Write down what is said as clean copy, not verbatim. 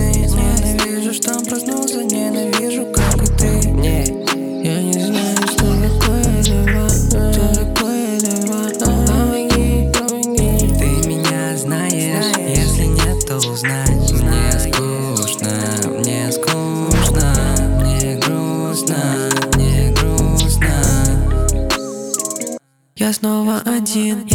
Ненавижу, что проснулся, ненавижу, как и ты. Я не знаю, что такое любовь, что такое любовь. Помоги, помоги. Ты меня знаешь, если нет, то узнай. Мне скучно, мне скучно, мне грустно, мне грустно. Я снова один.